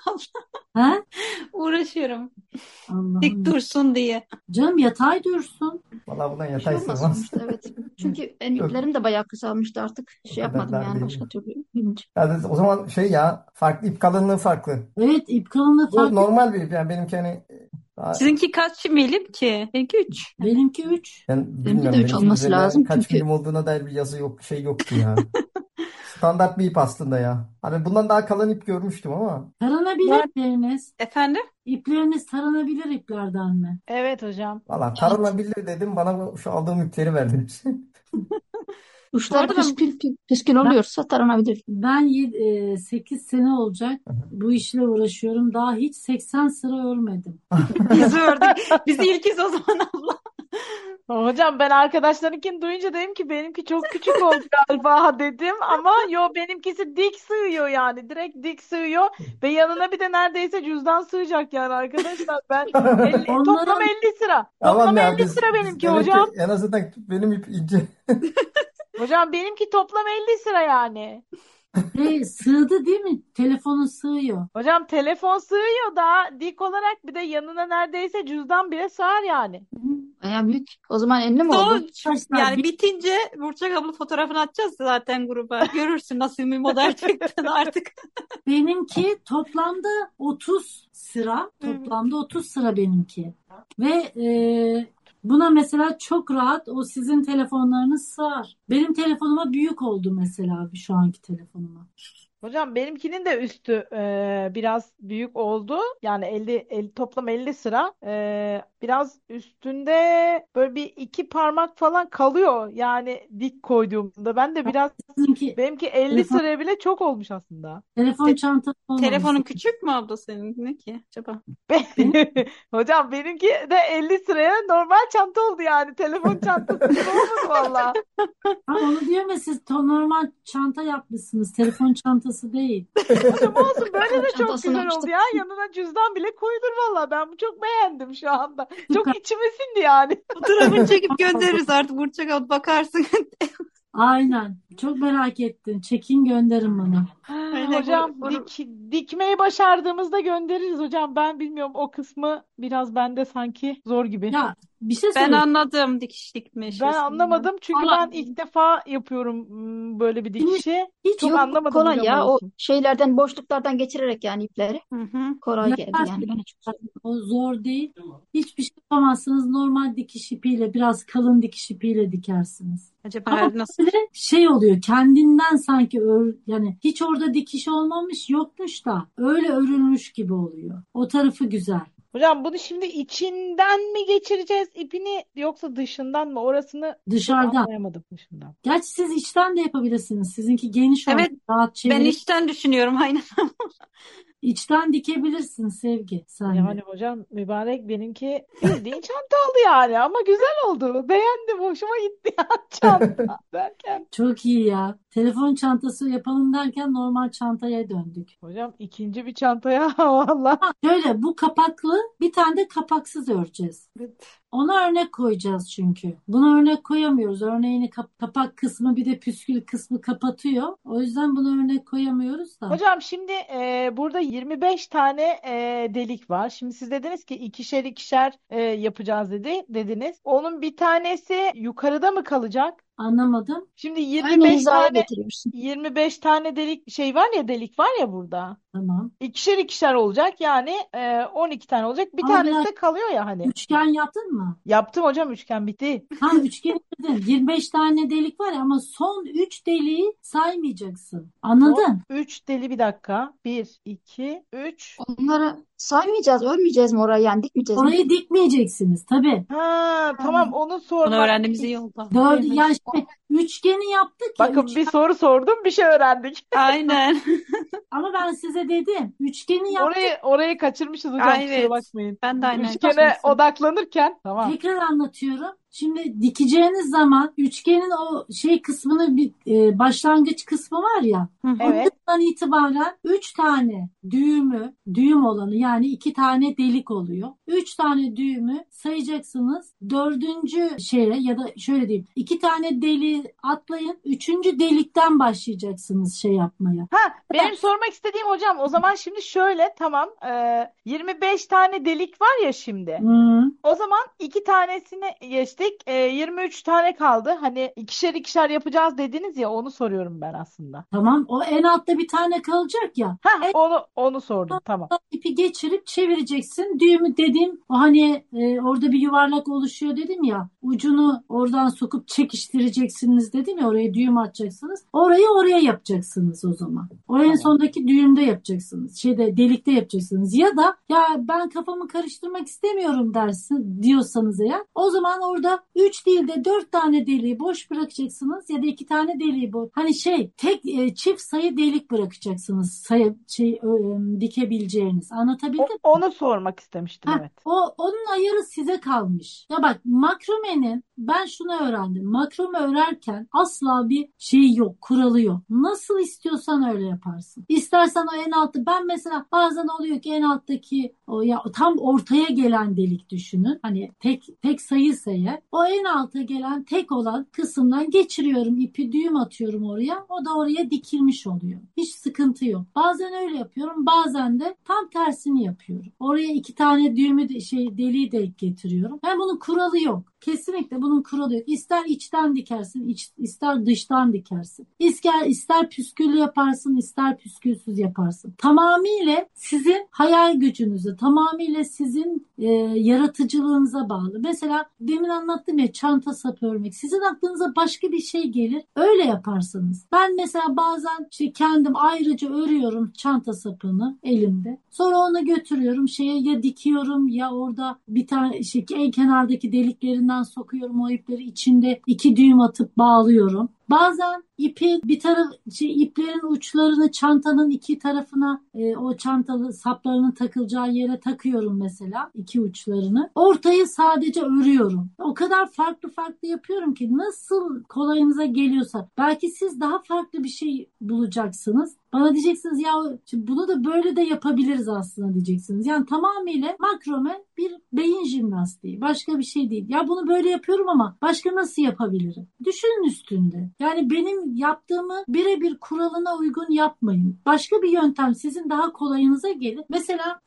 He? Uğraşıyorum. Dik Allah'ım. dursun diye. Canım yatay dursun. Vallahi bundan Bir şey yatay olmaz sığmaz. sonuçta, evet. Çünkü benim Yok, iplerim de bayağı kısalmıştı artık. o Şey kadar yapmadım dar yani değil. başka türlü bilince. Yani o zaman farklı ip kalınlığı farklı. Evet, ip kalınlığı Bu farklı. normal bir ip yani benimki hani Sizinki kaç milim ki? Benimki 3. Benimki 3. ben Benimki de bilmiyorum 3 benimkinin olması üzerine lazım. kaç Çünkü milim olduğuna dair bir yazı yok, şey yoktu ya. Standart bir ip aslında ya. Hani bundan daha kalın ip görmüştüm ama. Taranabilir Var. ipleriniz. Efendim? İpleriniz taranabilir iplerden mi? Evet hocam. Valla evet, taranabilir dedim, bana şu aldığım ipleri verdi. Bu uçlar arada ben püskül Ben, oluyorsa taranabilir. ben 8 sene olacak bu işle uğraşıyorum. Daha hiç 80 sıra örmedim. biz ördük. Biz ilkiz o zaman abla. Hocam ben arkadaşlarınkini duyunca dedim ki benimki çok küçük oldu galiba dedim ama yo benimkisi dik sığıyor yani direkt dik sığıyor ve yanına bir de neredeyse cüzdan sığacak yani arkadaşlar ben toplam Onların 50 sıra. Aman Toplam ya 50 biz sıra benimki demek ki hocam. en azından benim ip ince. Hocam benimki toplam 50 sıra yani. sığdı değil mi? Telefonu sığıyor. Hocam telefon sığıyor da dik olarak bir de yanına neredeyse cüzdan bile sığar yani. Bayağı büyük. O zaman enli mi oldu? Sonuç Arkadaşlar yani bitince Burçak abla fotoğrafını atacağız zaten gruba. Görürsün nasıl bir model çıktığını artık. benimki toplamda 30 sıra. Toplamda 30 sıra benimki. Ve buna mesela çok rahat o sizin telefonlarınız sığar. Benim telefonuma büyük oldu mesela şu anki telefonuma. Hocam benimkinin de üstü biraz büyük oldu. Yani toplam 50 sıra. Biraz üstünde böyle bir iki parmak falan kalıyor. Yani dik koyduğumda. Ben de biraz Sizinki benimki 50 telefon, sıraya bile çok olmuş aslında. telefon çantası Telefonun olmaması. küçük mü abla senin? Ne ki acaba? Benim, Hocam benimki de 50 sıraya normal çanta oldu yani. Telefon çantası gibi olmadı valla. onu diyorum ya, siz normal çanta yapmışsınız. Telefon çantası değil. Hocam olsun böyle Telefon de çok çantasını güzel oldu açtık. ya. Yanına cüzdan bile koyulur valla. Ben bu çok beğendim şu anda. Süper. Çok içime sindi yani. Fotoğrafını çekip göndeririz artık Burçak abla bakarsın. Aynen. Çok merak ettim. Çekin gönderin bana. Aynen Hocam dikmeyi başardığımızda göndeririz hocam. Ben bilmiyorum o kısmı biraz bende sanki zor gibi. Ya Bir şey Ben söyleyeyim. anladım dikiş dikme Ben şeysinden. anlamadım çünkü Ama ben ilk defa yapıyorum böyle bir Şimdi dikişi. hiç Çok Yok, anlamadım kolay hocam ya. O orasını. şeylerden, boşluklardan geçirerek yani ipleri hı hı. kolay geldi yani. yaparsınız. Bana çok zor. O zor değil. Hiçbir şey yapamazsınız. Normal dikiş ipiyle, biraz kalın dikiş ipiyle dikersiniz. Acaba Ama nasıl? böyle şey oluyor, kendinden sanki yani hiç orada dikiş olmamış, yokmuş da öyle örülmüş gibi oluyor. O tarafı güzel. Hocam bunu şimdi içinden mi geçireceğiz ipini yoksa dışından mı? Orasını çok Dışarıdan. anlayamadım dışından. Gerçi siz içten de yapabilirsiniz. Sizinki geniş oldu. Evet, Rahat ben çevirip içten düşünüyorum aynen. içten dikebilirsin Sevgi sen de. Yani hocam mübarek benimki bildiğin çanta oldu yani ama güzel oldu. Beğendim, hoşuma gitti ya çanta derken. Çok iyi ya. Telefon çantası yapalım derken normal çantaya döndük. Hocam ikinci bir çantaya valla. Şöyle bu kapaklı, bir tane de kapaksız öreceğiz. Evet. Ona örnek koyacağız çünkü. Buna örnek koyamıyoruz. Örneğini kapak kısmı bir de püskül kısmı kapatıyor. O yüzden buna örnek koyamıyoruz da. Hocam şimdi burada 25 tane delik var. Şimdi siz dediniz ki ikişer ikişer yapacağız dediniz. Onun bir tanesi yukarıda mı kalacak? Anlamadım. Şimdi Aynı 25 hizaya tane getiriyorsun. 25 tane delik var ya burada. Tamam. İkişer ikişer olacak yani 12 tane olacak. Bir Ama tanesi biraz de kalıyor ya hani. üçgen yaptın mı? Yaptım hocam, üçgen bitti. Ha, üçgen yaptın. 25 tane delik var ya, ama son 3 deliği saymayacaksın. Son Anladın? 3 bir dakika. 1, 2, 3. Onları saymayacağız, örmeyeceğiz mi orayı, yani dikmeyeceğiz mi? Orayı dikmeyeceksiniz tabii. Ha tamam, onu Bunu sormak öğrendiğimiz iyi oldu. Dördü ya istemiş. şimdi üçgeni yaptık ya. Bakın bir soru sordum, bir şey öğrendik. Aynen. Ama ben size dedim. Üçgeni yaptık. Orayı kaçırmışız hocam, Aa, kusura evet. bakmayın. Ben de aynen Üçgene kaçırmışım. odaklanırken tamam. Tekrar anlatıyorum. Şimdi dikeceğiniz zaman üçgenin o şey kısmını, bir başlangıç kısmı var ya. Hı hı. Evet. Ondan itibaren 3 tane düğüm olanı, yani 2 tane delik oluyor. 3 tane düğümü sayacaksınız. Dördüncü şeye, ya da şöyle diyeyim, 2 tane deliği atlayın. Üçüncü delikten başlayacaksınız şey yapmaya. Ha, benim sormak istediğim hocam o zaman şimdi şöyle, tamam, 25 tane delik var ya şimdi. Hı. O zaman 2 tanesini geçtik. 23 tane kaldı. Hani ikişer ikişer yapacağız dediniz ya, onu soruyorum ben aslında. Tamam, o en altta bir tane kalacak ya. Ha, En onu sordum, tamam. altta ipi geçirip çevireceksin. Düğümü dediğim o, hani orada bir yuvarlak oluşuyor dedim ya. Ucunu oradan sokup çekiştireceksiniz dedim ya, oraya düğüm atacaksınız. Orayı oraya yapacaksınız o zaman. O en Tamam. sondaki düğümde yapacaksınız. Delikte yapacaksınız. Ya da ya ben kafamı karıştırmak istemiyorum diyorsanız eğer, o zaman orada 3 değil de 4 tane deliği boş bırakacaksınız, ya da 2 tane deliği boş. Hani çift sayı delik bırakacaksınız, dikebileceğiniz. Anlatabildim mi? Onu sormak istemiştim, Ha, evet. onun ayarı size kalmış. Ya bak, makromenin ben şunu öğrendim. Makrome örerken asla bir şey yok, kuralı yok. Nasıl istiyorsan öyle yaparsın. İstersen o en altta, ben mesela bazen oluyor ki en alttaki o ya tam ortaya gelen delik düşünün. Hani tek sayıysa eğer, o en alta gelen tek olan kısımdan geçiriyorum ipi, düğüm atıyorum oraya. O da oraya dikilmiş oluyor. Hiç sıkıntı yok. Bazen öyle yapıyorum, bazen de tam tersini yapıyorum. Oraya 2 tane düğümü de deliği de getiriyorum. Yani bunun kuralı yok. Kesinlikle bunun kuralı yok. İster içten dikersin, ister dıştan dikersin. İster püsküllü yaparsın, ister püskülsüz yaparsın. Tamamıyla sizin hayal gücünüze, tamamıyla sizin yaratıcılığınıza bağlı. Mesela demin anlattım ya, çanta sapı örmek. Sizin aklınıza başka bir şey gelir, öyle yaparsınız. Ben mesela bazen kendim ayrıca örüyorum çanta sapını elimde. Sonra onu götürüyorum ya dikiyorum, ya orada bir tane en kenardaki deliklerinden sokuyorum o ipleri, içinde 2 düğüm atıp bağlıyorum. Bazen iplerin uçlarını çantanın 2 tarafına, o çantalı saplarının takılacağı yere takıyorum mesela, 2 uçlarını. Ortayı sadece örüyorum. O kadar farklı yapıyorum ki nasıl kolayınıza geliyorsa. Belki siz daha farklı bir şey bulacaksınız. Bana diyeceksiniz ya bunu da böyle de yapabiliriz aslında diyeceksiniz. Yani tamamıyla makrome bir beyin jimnastiği. Başka bir şey değil. Ya bunu böyle yapıyorum ama başka nasıl yapabilirim? Düşünün üstünde. Yani benim yaptığımı birebir kuralına uygun yapmayın. Başka bir yöntem sizin daha kolayınıza gelir. Mesela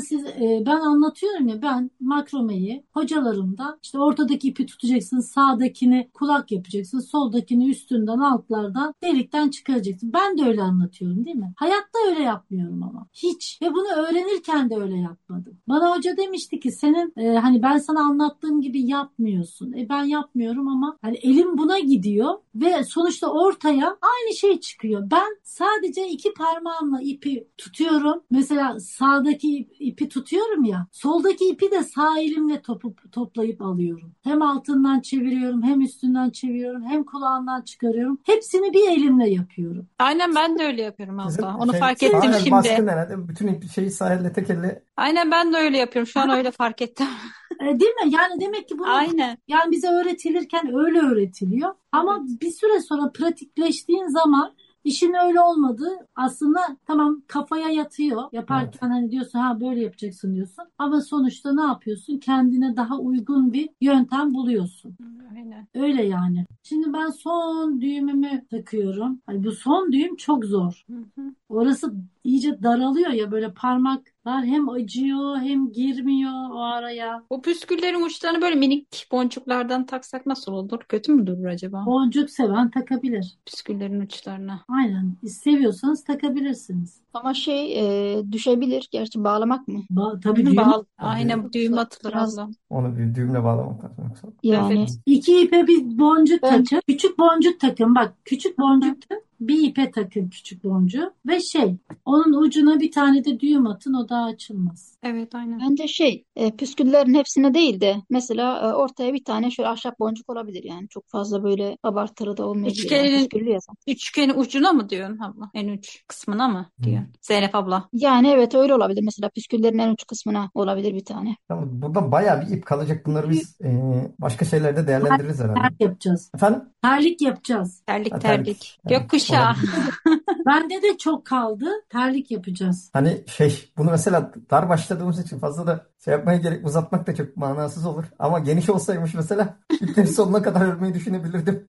ben anlatıyorum ya, ben makromeyi hocalarımda işte ortadaki ipi tutacaksın, sağdakini kulak yapacaksın, soldakini üstünden altlardan delikten çıkaracaksın. Ben de öyle anlatıyorum değil mi? Hayatta öyle yapmıyorum ama. Hiç. Ve bunu öğrenirken de öyle yapmadım. Bana hoca demişti ki senin hani ben sana anlattığım gibi yapmıyorsun. Ben yapmıyorum ama hani elim buna gidiyor ve sonuçta ortaya aynı şey çıkıyor. Ben sadece iki parmağımla ipi tutuyorum. Mesela sağdaki ipi tutuyorum ya. Soldaki ipi de sağ elimle toplayıp alıyorum. Hem altından çeviriyorum, hem üstünden çeviriyorum, hem kulağından çıkarıyorum. Hepsini bir elimle yapıyorum. Aynen ben de öyle yapıyorum Sizin abla. Onu fark sağ ettim el baskın şimdi. herhalde. Bütün şeyi sağ elle tek elle. Aynen ben de öyle yapıyorum. Şu an öyle fark ettim. Değil mi? Yani demek ki bunu Aynen. yani bize öğretilirken öyle öğretiliyor. Ama Evet. bir süre sonra pratikleştiğin zaman işin öyle olmadığı aslında tamam kafaya yatıyor. Evet. Yaparken hani diyorsun ha böyle yapacaksın diyorsun. Ama sonuçta ne yapıyorsun? Kendine daha uygun bir yöntem buluyorsun. Aynen. Öyle yani. Şimdi ben son düğümümü takıyorum. Ay, bu son düğüm çok zor. Hı hı. Orası iyice daralıyor ya, böyle parmaklar hem acıyor hem girmiyor o araya. Bu püsküllerin uçlarını böyle minik boncuklardan taksak nasıl olur? Kötü mü durur acaba? Boncuk seven takabilir. Püsküllerin uçlarına. Aynen. Seviyorsanız takabilirsiniz. Ama düşebilir. Gerçi bağlamak mı? Tabii Hı, düğüm. Aynen düğüm atılır Biraz abla. Onu bir düğümle bağlamak lazım yoksa. yani Evet. İki ipe bir boncuk ben takın. Küçük boncuk takın. Bak küçük Hı hı. boncuk takın. Bir ipe takın küçük boncuğu. Ve onun ucuna bir tane de düğüm atın. O daha açılmaz. Evet aynen. bence püsküllerin hepsine değil de mesela ortaya bir tane şöyle ahşap boncuk olabilir yani. Çok fazla böyle abartılı da olmayabilir yani. Üçgenin Püsküllü ya. üçgenin ucuna mı diyorsun abla? En uç kısmına mı diyorsun? Zeynep abla. Yani evet öyle olabilir. Mesela püsküllerin en uç kısmına olabilir bir tane. Tamam, buradan bayağı bir ip kalacak. Bunları biz başka şeylerde değerlendiririz herhalde. Terlik yapacağız. Efendim? Terlik yapacağız. Terlik Ha, terlik. terlik. Yani Gökkuşağı. olabilir. Bende de çok kaldı. Terlik yapacağız. Hani bunu mesela dar başladığımız için fazla da yapmaya gerek, uzatmak da çok manasız olur. Ama geniş olsaymış mesela ipleri sonuna kadar örmeyi düşünebilirdim.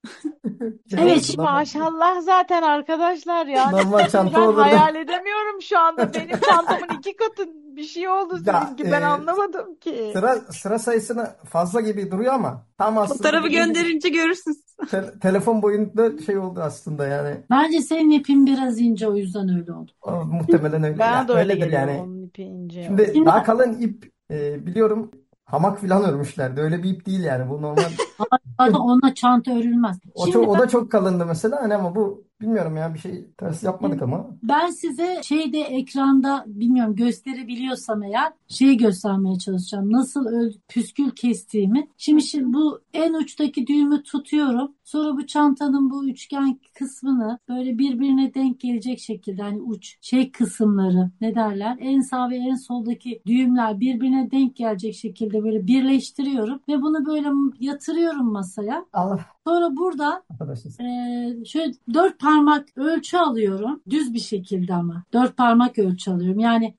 Evet. Seninki maşallah zaten arkadaşlar yani. Normal çanta Ben olurdu. hayal edemiyorum şu anda. Benim çantamın iki katı bir şey oldu Ya, sizinki. Ben anlamadım ki. sıra sayısına fazla gibi duruyor ama tam aslında Fotoğrafı dediğim gibi gönderince görürsünüz. telefon boyunda oldu aslında yani. Bence senin ipin biraz ince, o yüzden öyle oldu. Muhtemelen öyle. Bana Ya, da öyle öyledir geliyor. yani. Onun ipi ince. Şimdi Şimdi daha kalın ip biliyorum hamak falan örmüşlerdi. Öyle bir ip değil yani. Bu normal. zaten onunla çanta örülmez. Şimdi O da çok kalındı mesela hani, ama bu bilmiyorum ya, bir şey ters yapmadık ama. ben size ekranda bilmiyorum gösterebiliyorsam eğer göstermeye çalışacağım. Nasıl püskül kestiğimi. Şimdi bu en uçtaki düğümü tutuyorum. Sonra bu çantanın bu üçgen kısmını böyle birbirine denk gelecek şekilde, hani uç kısımları ne derler? En sağ ve en soldaki düğümler birbirine denk gelecek şekilde böyle birleştiriyorum ve bunu böyle yatırıyorum masaya. Allah Sonra burada arkadaşlar. şöyle 4 parmak ölçü alıyorum. Düz bir şekilde ama. 4 parmak ölçü alıyorum. Yani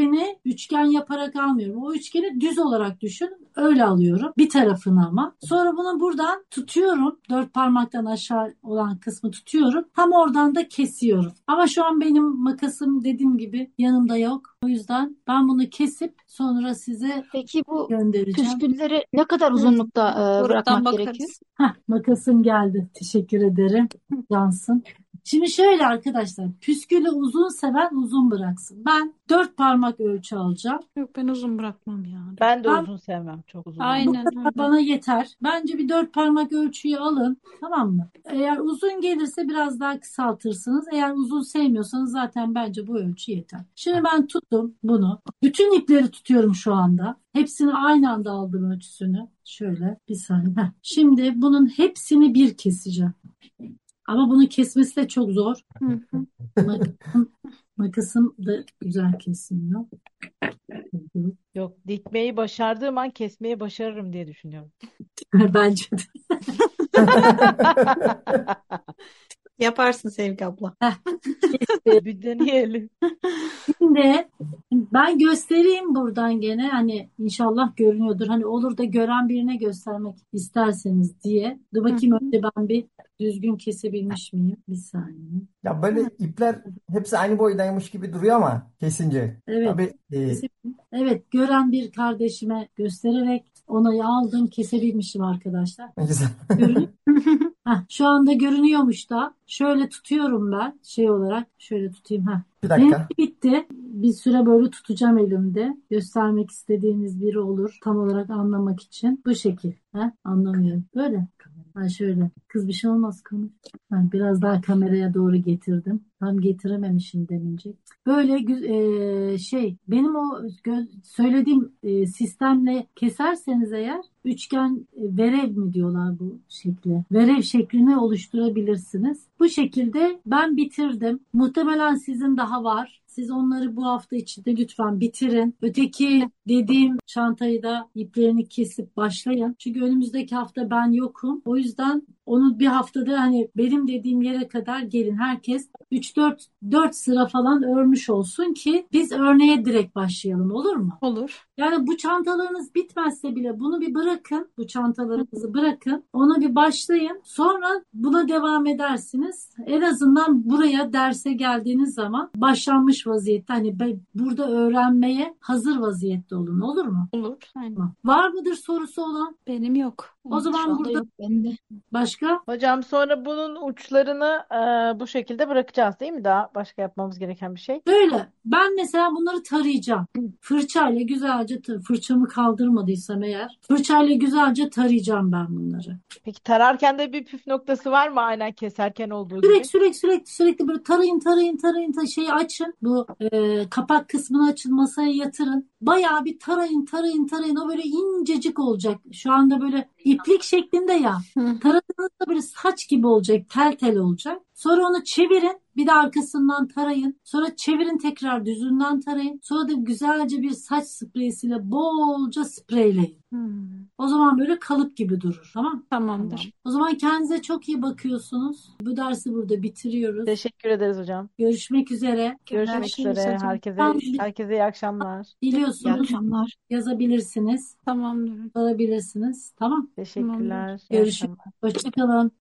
üçgen yaparak almıyorum. O üçgeni düz olarak düşün. Öyle alıyorum. Bir tarafını ama. Sonra bunu buradan tutuyorum. 4 parmaktan aşağı olan kısmı tutuyorum. Tam oradan da kesiyorum. Ama şu an benim makasım dediğim gibi yanımda yok. O yüzden ben bunu kesip sonra size Peki bu göndereceğim. püskülleri ne kadar uzunlukta Buradan bırakmak gerekiyor? bakarız. Makasım geldi. Teşekkür ederim. Cansın. Şimdi şöyle arkadaşlar. Püskülü uzun seven uzun bıraksın. Ben 4 parmak ölçü alacağım. Yok ben uzun bırakmam ya. Ben de Ben- uzun sevmem. Çok uzun. Aynen öyle. Bana yeter. Bence bir 4 parmak ölçüyü alın. Tamam mı? Eğer uzun gelirse biraz daha kısaltırsınız. Eğer uzun sevmiyorsanız zaten bence bu ölçü yeter. Şimdi ben tuttum bunu. Bütün ipleri tutuyorum şu anda. Hepsini aynı anda aldım ölçüsünü. Şöyle bir saniye. Şimdi bunun hepsini bir keseceğim. Ama bunu kesmesi de çok zor. Hı hı. Makasım da güzel kesmiyor. Yok, dikmeyi başardığım an kesmeyi başarırım diye düşünüyorum. Bence de. Yaparsın Sevgi abla. Bir deneyelim. Şimdi Ben göstereyim buradan gene, hani inşallah görünüyordur. Hani olur da gören birine göstermek isterseniz diye. Dur Hı bakayım, hı. önce ben bir düzgün kesebilmiş miyim? Bir saniye. Ya böyle ipler hepsi aynı boydaymış gibi duruyor ama kesince. Evet. Tabii Evet, gören bir kardeşime göstererek onayı aldım. Kesebilmişim arkadaşlar. güzel. Görünüyor. Heh, şu anda görünüyormuş da. Şöyle tutuyorum ben şey olarak. Şöyle tutayım. Heh. Bir Benimki dakika. bitti. Bir süre böyle tutacağım elimde. Göstermek istediğiniz biri olur. Tam olarak anlamak için. Bu şekil. Heh, anlamıyorum. Böyle. Ha şöyle. Kız bir şey olmaz konuş. Ha, biraz daha kameraya doğru getirdim. Tam getirememişim demince. Böyle şey, benim o söylediğim sistemle keserseniz eğer üçgen verev mi diyorlar bu şekli? Verev şeklini oluşturabilirsiniz. Bu şekilde ben bitirdim. Muhtemelen sizin daha var. Siz onları bu hafta içinde lütfen bitirin. Öteki dediğim çantayı da iplerini kesip başlayın. Çünkü önümüzdeki hafta ben yokum. O yüzden onu bir haftada, hani benim dediğim yere kadar gelin. Herkes 3-4 sıra falan örmüş olsun ki biz örneğe direkt başlayalım, olur mu? Olur. Yani bu çantalarınız bitmezse bile bunu bir bırakın. Bu çantalarınızı bırakın. Ona bir başlayın. Sonra buna devam edersiniz. En azından buraya derse geldiğiniz zaman başlanmış vaziyette, hani burada öğrenmeye hazır vaziyette olun, olur mu? Olur. Aynen. Tamam. Var mıdır sorusu olan? Benim yok. O Şu zaman anda burada yok bende. başka? Hocam sonra bunun uçlarını bu şekilde bırakacağız değil mi? Daha başka yapmamız gereken bir şey. Böyle. Ben mesela bunları tarayacağım. Fırçayla güzelce fırçamı kaldırmadıysam eğer fırçayla güzelce tarayacağım ben bunları. Peki tararken de bir püf noktası var mı aynen keserken olduğu Sürekli gibi? sürekli böyle tarayın, şeyi açın. Bu kapak kısmını açın, masaya yatırın. Bayağı bir tarayın. O böyle incecik olacak. Şu anda böyle iplik şeklinde ya. Hı. Taradığınızda böyle saç gibi olacak, tel olacak. Sonra onu çevirin. Bir de arkasından tarayın. Sonra çevirin, tekrar düzünden tarayın. Sonra da güzelce bir saç spreysiyle bolca spreyleyin. O zaman böyle kalıp gibi durur. Tamam? Tamamdır. O zaman kendinize çok iyi bakıyorsunuz. Bu dersi burada bitiriyoruz. Teşekkür ederiz hocam. Görüşmek üzere. Görüşmek Görüşürüz üzere. hocam. Herkese iyi akşamlar. İyi Biliyorsunuz, akşamlar. yazabilirsiniz, Tamamdır. sorabilirsiniz. Tamam. Teşekkürler. İyi Görüşürüz. akşamlar. Hoşça kalın.